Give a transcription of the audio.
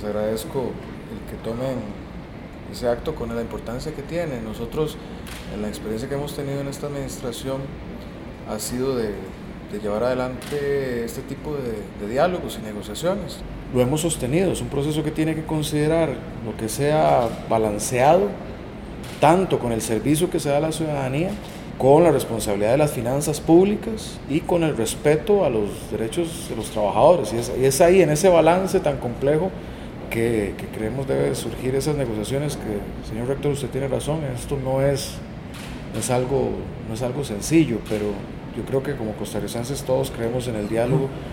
les agradezco el que tomen ese acto con la importancia que tiene. Nosotros, en la experiencia que hemos tenido en esta administración, ha sido de llevar adelante este tipo de diálogos y negociaciones. Lo hemos sostenido, es un proceso que tiene que considerar lo que sea balanceado, tanto con el servicio que se da a la ciudadanía, con la responsabilidad de las finanzas públicas y con el respeto a los derechos de los trabajadores. Y es ahí, en ese balance tan complejo, que creemos debe surgir esas negociaciones que, señor rector, usted tiene razón, esto no es algo sencillo, pero yo creo que como costarricenses todos creemos en el diálogo